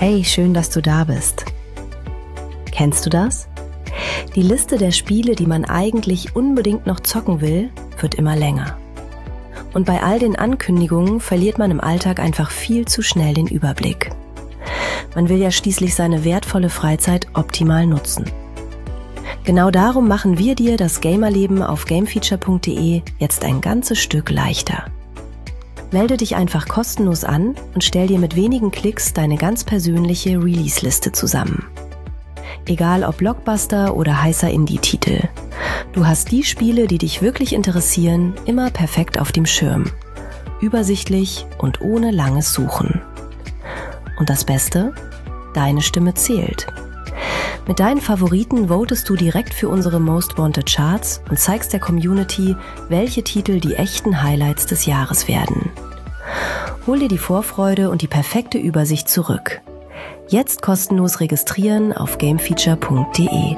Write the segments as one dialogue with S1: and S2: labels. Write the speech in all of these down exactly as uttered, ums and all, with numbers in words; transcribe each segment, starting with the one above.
S1: Hey, schön, dass du da bist. Kennst du das? Die Liste der Spiele, die man eigentlich unbedingt noch zocken will, wird immer länger. Und bei all den Ankündigungen verliert man im Alltag einfach viel zu schnell den Überblick. Man will ja schließlich seine wertvolle Freizeit optimal nutzen. Genau darum machen wir dir das Gamerleben auf gamefeature punkt de jetzt ein ganzes Stück leichter. Melde dich einfach kostenlos an und stell dir mit wenigen Klicks deine ganz persönliche Release-Liste zusammen. Egal ob Blockbuster oder heißer Indie-Titel. Du hast die Spiele, die dich wirklich interessieren, immer perfekt auf dem Schirm. Übersichtlich und ohne langes Suchen. Und das Beste? Deine Stimme zählt. Mit deinen Favoriten votest du direkt für unsere Most Wanted Charts und zeigst der Community, welche Titel die echten Highlights des Jahres werden. Hol dir die Vorfreude und die perfekte Übersicht zurück. Jetzt kostenlos registrieren auf gamefeature punkt de.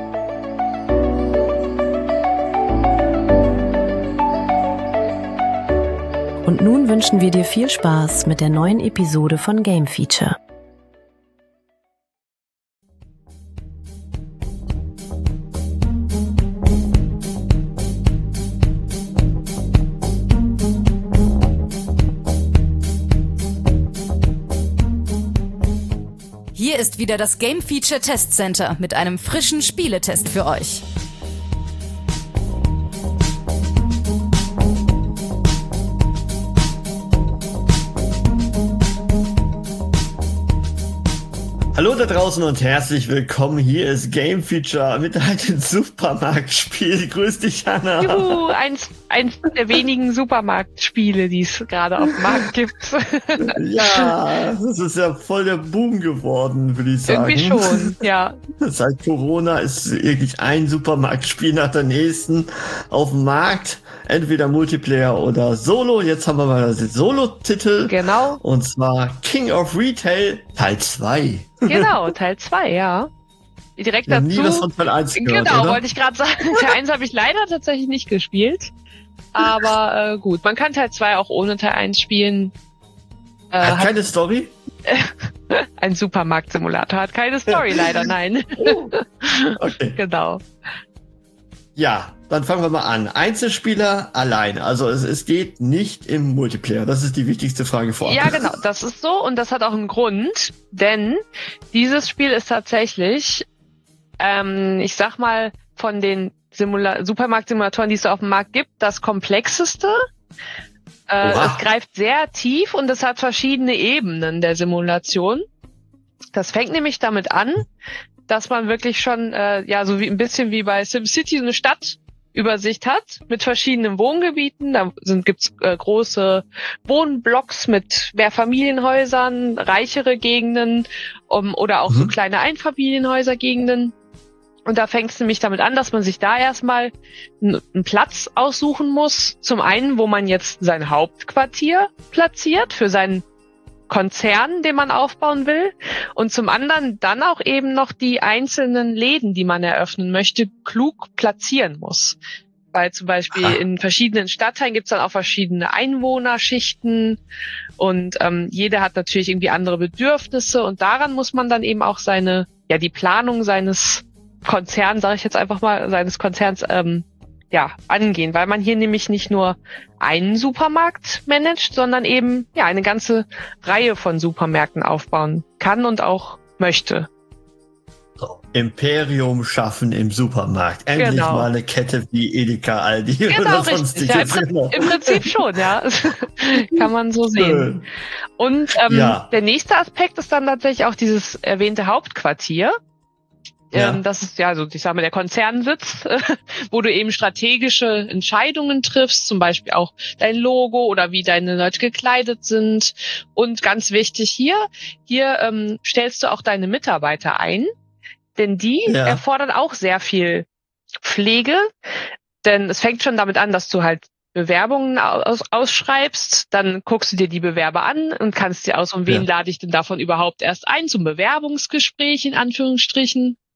S1: Und nun wünschen wir dir viel Spaß mit der neuen Episode von Game Feature.
S2: Hier ist wieder das Game Feature Test Center mit einem frischen Spieletest für euch.
S3: Hallo da draußen und herzlich willkommen. Hier ist Game Feature mit einem Supermarktspiel. Grüß dich, Hanna.
S4: Juhu, eins, eins der wenigen Supermarktspiele, die es gerade auf dem Markt gibt.
S3: Ja, das ist ja voll der Boom geworden, würde ich sagen.
S4: Irgendwie schon, ja.
S3: Seit Corona ist wirklich ein Supermarktspiel nach der nächsten auf dem Markt. Entweder Multiplayer oder Solo. Jetzt haben wir mal den Solo-Titel.
S4: Genau.
S3: Und zwar King of Retail Teil zwei.
S4: Genau, Teil zwei, ja. Direkt dazu.
S3: Nie was von Teil eins gehört,
S4: Genau,
S3: oder?
S4: wollte ich gerade sagen. Teil eins habe ich leider tatsächlich nicht gespielt. Aber äh, gut, man kann Teil zwei auch ohne Teil eins spielen. Äh,
S3: hat,
S4: hat
S3: keine Story?
S4: Ein Supermarktsimulator hat keine Story, leider, nein.
S3: Okay.
S4: Genau.
S3: Ja, dann fangen wir mal an. Einzelspieler allein. Also es, es geht nicht im Multiplayer. Das ist die wichtigste Frage vorab.
S4: Ja, genau. Das ist so und das hat auch einen Grund, denn dieses Spiel ist tatsächlich, ähm, ich sag mal, von den Simula- Supermarktsimulatoren, die es so auf dem Markt gibt, das komplexeste. Äh, es greift sehr tief und es hat verschiedene Ebenen der Simulation. Das fängt nämlich damit an, dass man wirklich schon, äh, ja, so wie ein bisschen wie bei SimCity eine Stadtübersicht hat mit verschiedenen Wohngebieten. Da sind, gibt's äh, große Wohnblocks mit Mehrfamilienhäusern, reichere Gegenden um, oder auch mhm. so kleine Einfamilienhäuser-Gegenden. Und da fängt es nämlich damit an, dass man sich da erstmal n- einen Platz aussuchen muss. Zum einen, wo man jetzt sein Hauptquartier platziert für seinen Konzern, den man aufbauen will, und zum anderen dann auch eben noch die einzelnen Läden, die man eröffnen möchte, klug platzieren muss. Weil zum Beispiel in verschiedenen Stadtteilen gibt es dann auch verschiedene Einwohnerschichten und ähm, jeder hat natürlich irgendwie andere Bedürfnisse und daran muss man dann eben auch seine, ja, die Planung seines Konzerns, sage ich jetzt einfach mal, seines Konzerns ähm, ja, angehen, weil man hier nämlich nicht nur einen Supermarkt managt, sondern eben ja eine ganze Reihe von Supermärkten aufbauen kann und auch möchte.
S3: So, Imperium schaffen im Supermarkt. Endlich
S4: Genau.
S3: mal eine Kette wie Edeka, Aldi
S4: Genau,
S3: oder
S4: richtig.
S3: sonstiges.
S4: Ja, im, Prinzip, Im Prinzip schon, ja. Kann man so sehen. Und ähm,
S3: Ja.
S4: der nächste Aspekt ist dann tatsächlich auch dieses erwähnte Hauptquartier.
S3: Ja.
S4: Ähm, das ist ja so, ich sage mal, der Konzernsitz, wo du eben strategische Entscheidungen triffst, zum Beispiel auch dein Logo oder wie deine Leute gekleidet sind. Und ganz wichtig hier, hier ähm, stellst du auch deine Mitarbeiter ein, denn die
S3: Ja.
S4: erfordern auch sehr viel Pflege, denn es fängt schon damit an, dass du halt Bewerbungen aus, ausschreibst, dann guckst du dir die Bewerber an und kannst dir aussuchen, wen
S3: Ja.
S4: lade ich denn davon überhaupt erst ein zum Bewerbungsgespräch in Anführungsstrichen.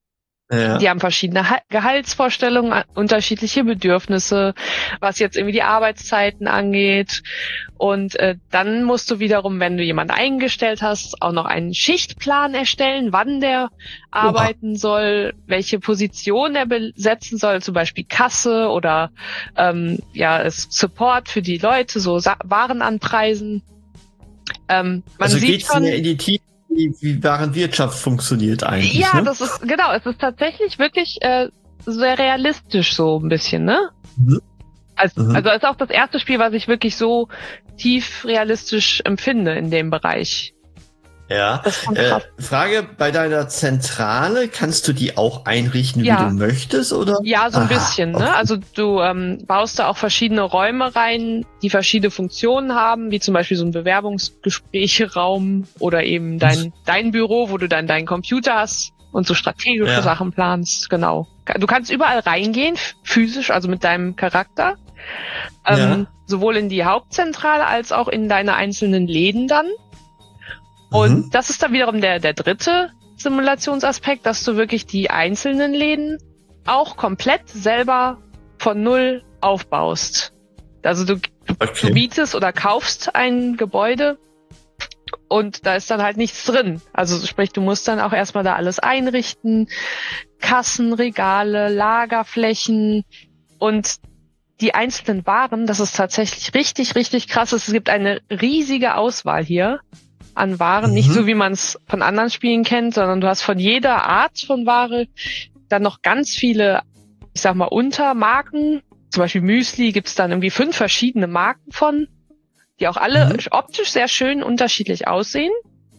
S3: Ja.
S4: Die haben verschiedene Ha- Gehaltsvorstellungen, a- unterschiedliche Bedürfnisse, was jetzt irgendwie die Arbeitszeiten angeht. Und äh, dann musst du wiederum, wenn du jemanden eingestellt hast, auch noch einen Schichtplan erstellen, wann der arbeiten soll, welche Position er besetzen soll, zum Beispiel Kasse oder ähm, ja es Support für die Leute, so Sa- Waren anpreisen. Ähm, man
S3: Also
S4: sieht
S3: geht's
S4: schon,
S3: mehr in die Tiefe, wie, wie Warenwirtschaft funktioniert eigentlich,
S4: ja,
S3: ne?
S4: das ist genau, es ist tatsächlich wirklich äh, sehr realistisch so ein bisschen, ne?
S3: Mhm.
S4: Also,
S3: Mhm.
S4: also es ist auch das erste Spiel, was ich wirklich so tief realistisch empfinde in dem Bereich.
S3: Ja.
S4: Das ist schon
S3: Äh,
S4: krass.
S3: Frage, bei deiner Zentrale, kannst du die auch einrichten,
S4: Ja.
S3: wie du möchtest, oder?
S4: Ja, so ein
S3: Aha,
S4: bisschen, ne?
S3: okay.
S4: Also du ähm, baust da auch verschiedene Räume rein, die verschiedene Funktionen haben, wie zum Beispiel so ein Bewerbungsgesprächeraum oder eben dein, dein Büro, wo du dann deinen Computer hast und so strategische
S3: Ja.
S4: Sachen planst, genau. Du kannst überall reingehen, physisch, also mit deinem Charakter. Ähm,
S3: Ja.
S4: sowohl in die Hauptzentrale als auch in deine einzelnen Läden dann. Und
S3: Mhm.
S4: das ist dann wiederum der, der dritte Simulationsaspekt, dass du wirklich die einzelnen Läden auch komplett selber von null aufbaust. Also du, du,
S3: Okay.
S4: du mietest oder kaufst ein Gebäude und da ist dann halt nichts drin. Also sprich, du musst dann auch erstmal da alles einrichten. Kassen, Regale, Lagerflächen und die einzelnen Waren, das ist tatsächlich richtig, richtig krass. Es gibt eine riesige Auswahl hier an Waren.
S3: Mhm.
S4: Nicht so, wie man es von anderen Spielen kennt, sondern du hast von jeder Art von Ware dann noch ganz viele, ich sag mal, Untermarken. Zum Beispiel Müsli gibt's dann irgendwie fünf verschiedene Marken von, die auch alle
S3: Mhm.
S4: optisch sehr schön unterschiedlich aussehen.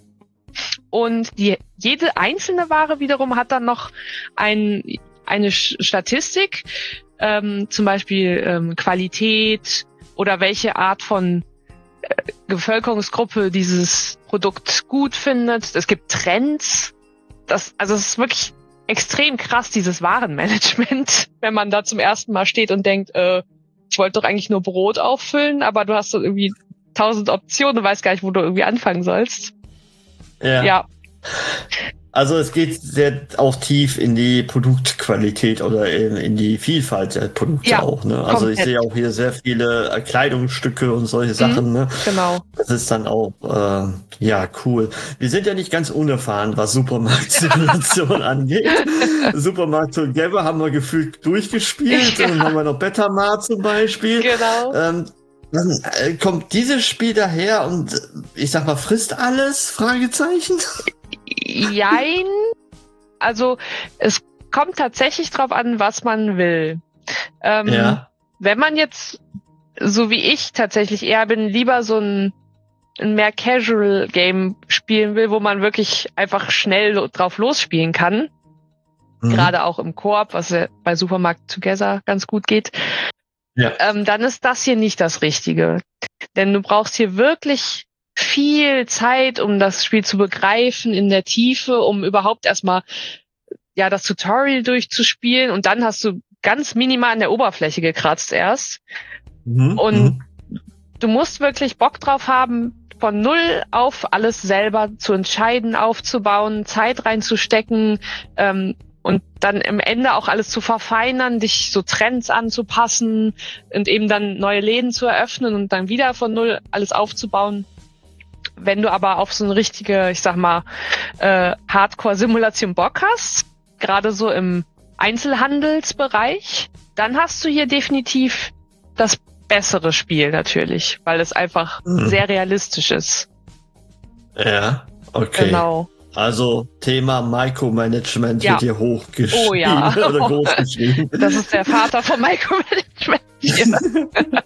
S4: Und die, jede einzelne Ware wiederum hat dann noch ein, eine Sch- Statistik, ähm, zum Beispiel ähm, Qualität oder welche Art von äh, Bevölkerungsgruppe dieses Produkt gut findet. Es gibt Trends. Das, also es ist wirklich extrem krass, dieses Warenmanagement, wenn man da zum ersten Mal steht und denkt, äh, ich wollte doch eigentlich nur Brot auffüllen, aber du hast so irgendwie tausend Optionen und weißt gar nicht, wo du irgendwie anfangen sollst.
S3: Ja.
S4: Ja,
S3: Also es geht sehr auch tief in die Produktqualität oder in, in die Vielfalt der Produkte
S4: Ja,
S3: auch. Ne? Also ich
S4: komplett.
S3: sehe auch hier sehr viele äh, Kleidungsstücke und solche Sachen. Ne?
S4: genau.
S3: Das ist dann auch, äh, ja, cool. Wir sind ja nicht ganz unerfahren, was Supermarktsimulation angeht. Supermarkt Together haben wir gefühlt durchgespielt.
S4: Ja.
S3: Dann haben wir noch Bettermart zum Beispiel.
S4: Genau.
S3: Ähm, dann äh, kommt dieses Spiel daher und äh, ich sag mal, frisst alles? Fragezeichen.
S4: Jein. Also es kommt tatsächlich drauf an, was man will. Ähm,
S3: Ja.
S4: Wenn man jetzt, so wie ich tatsächlich eher bin, lieber so ein, ein mehr Casual Game spielen will, wo man wirklich einfach schnell lo- drauf losspielen kann,
S3: Mhm.
S4: gerade auch im Koop, was ja bei Supermarkt Together ganz gut geht,
S3: Ja.
S4: ähm, dann ist das hier nicht das Richtige. Denn du brauchst hier wirklich viel Zeit, um das Spiel zu begreifen in der Tiefe, um überhaupt erstmal ja das Tutorial durchzuspielen und dann hast du ganz minimal an der Oberfläche gekratzt erst.
S3: Mhm.
S4: Und
S3: Mhm.
S4: du musst wirklich Bock drauf haben, von null auf alles selber zu entscheiden, aufzubauen, Zeit reinzustecken, ähm, und dann im Ende auch alles zu verfeinern, dich so Trends anzupassen und eben dann neue Läden zu eröffnen und dann wieder von null alles aufzubauen. Wenn du aber auf so eine richtige, ich sag mal, äh, Hardcore-Simulation Bock hast, gerade so im Einzelhandelsbereich, dann hast du hier definitiv das bessere Spiel natürlich, weil es einfach
S3: Mhm.
S4: sehr realistisch ist.
S3: Ja, okay.
S4: Genau.
S3: Also Thema Micromanagement
S4: Ja.
S3: wird hier hochgeschrieben
S4: Oh ja.
S3: oder großgeschrieben.
S4: Das ist der Vater vom Micromanagement hier.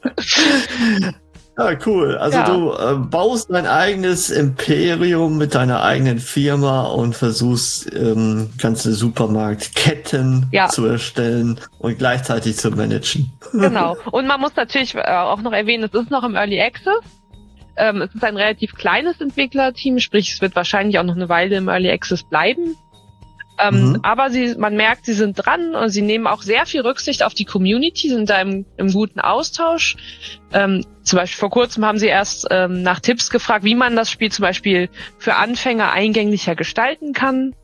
S3: Ja, cool. Also
S4: Ja.
S3: du äh, baust dein eigenes Imperium mit deiner eigenen Firma und versuchst ähm, ganze Supermarktketten
S4: Ja.
S3: zu erstellen und gleichzeitig zu managen.
S4: Genau. Und man muss natürlich äh, auch noch erwähnen, es ist noch im Early Access. Ähm, es ist ein relativ kleines Entwicklerteam, sprich, es wird wahrscheinlich auch noch eine Weile im Early Access bleiben. Ähm,
S3: Mhm.
S4: Aber sie, man merkt, sie sind dran und sie nehmen auch sehr viel Rücksicht auf die Community, sind da im, im guten Austausch. Ähm, zum Beispiel vor kurzem haben sie erst ähm, nach Tipps gefragt, wie man das Spiel zum Beispiel für Anfänger eingänglicher gestalten kann.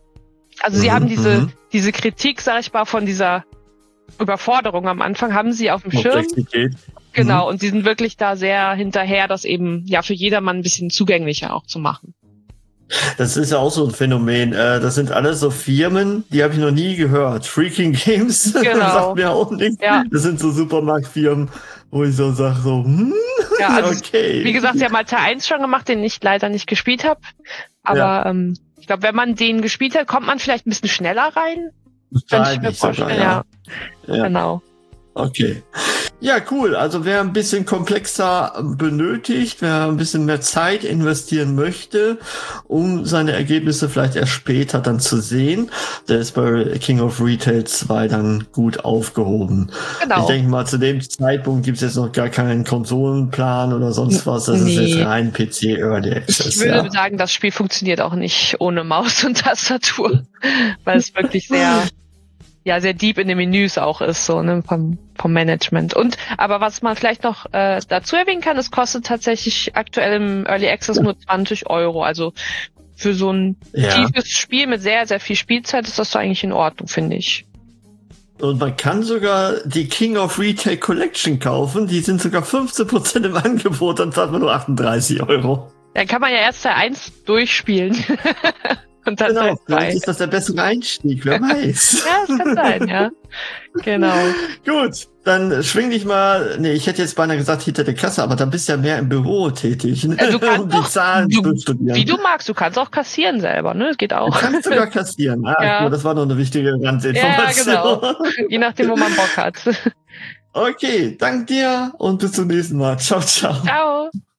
S4: Also sie
S3: Mhm,
S4: haben diese,
S3: mhm.
S4: diese Kritik, sag ich mal, von dieser Überforderung am Anfang, haben sie auf dem Schirm.
S3: Komplexität.
S4: Genau,
S3: Mhm.
S4: und sie sind wirklich da sehr hinterher, das eben ja für jedermann ein bisschen zugänglicher auch zu machen.
S3: Das ist ja auch so ein Phänomen. Äh, Das sind alles so Firmen, die habe ich noch nie gehört. Freaking Games,
S4: Genau.
S3: sagt mir auch nichts.
S4: Ja.
S3: Das sind so Supermarktfirmen, wo ich so sage, so, hm,
S4: Ja, also
S3: okay.
S4: Wie gesagt, sie haben mal Teil eins schon gemacht, den ich leider nicht gespielt habe. Aber
S3: Ja.
S4: ähm, ich glaube, wenn man den gespielt hat, kommt man vielleicht ein bisschen schneller rein. Könnte ich mir
S3: Wahrscheinlich sogar,
S4: vorstellen, ja.
S3: Ja.
S4: Genau.
S3: Okay. Ja, cool. Also wer ein bisschen komplexer benötigt, wer ein bisschen mehr Zeit investieren möchte, um seine Ergebnisse vielleicht erst später dann zu sehen, der ist bei King of Retail zwei dann gut aufgehoben.
S4: Genau.
S3: Ich denke mal, zu dem Zeitpunkt gibt es jetzt noch gar keinen Konsolenplan oder sonst was. Das
S4: Nee.
S3: ist jetzt rein P C Early Access.
S4: Ich würde
S3: Ja.
S4: sagen, das Spiel funktioniert auch nicht ohne Maus und Tastatur, weil es wirklich sehr, ja, sehr deep in den Menüs auch ist, so, ne, vom, vom Management. Und, aber was man vielleicht noch äh, dazu erwähnen kann, es kostet tatsächlich aktuell im Early Access nur zwanzig Euro. Also für so ein
S3: Ja.
S4: tiefes Spiel mit sehr, sehr viel Spielzeit ist das doch eigentlich in Ordnung, finde ich.
S3: Und man kann sogar die King of Retail Collection kaufen. Die sind sogar fünfzehn Prozent im Angebot, dann zahlt man nur achtunddreißig Euro.
S4: Dann kann man ja erst Teil eins durchspielen. Und dann
S3: Genau,
S4: Teil
S3: vielleicht
S4: zwei.
S3: ist das der bessere Einstieg, wer weiß.
S4: Ja, das kann sein, ja. Genau.
S3: Gut, dann schwing dich mal, nee, ich hätte jetzt beinahe gesagt hinter der Kasse, aber dann bist du ja mehr im Büro tätig, ne?
S4: Äh, du kannst
S3: um die
S4: doch-
S3: Zahlen
S4: du-
S3: zu studieren.
S4: Wie du magst, du kannst auch kassieren selber, ne? Das geht
S3: Du
S4: auch.
S3: kannst sogar kassieren. Ah,
S4: Ja.
S3: gut, das war noch eine wichtige Randinformation.
S4: Ja, genau. Je nachdem, wo man Bock hat.
S3: Okay, dank dir und bis zum nächsten Mal. Ciao, ciao.
S4: Ciao.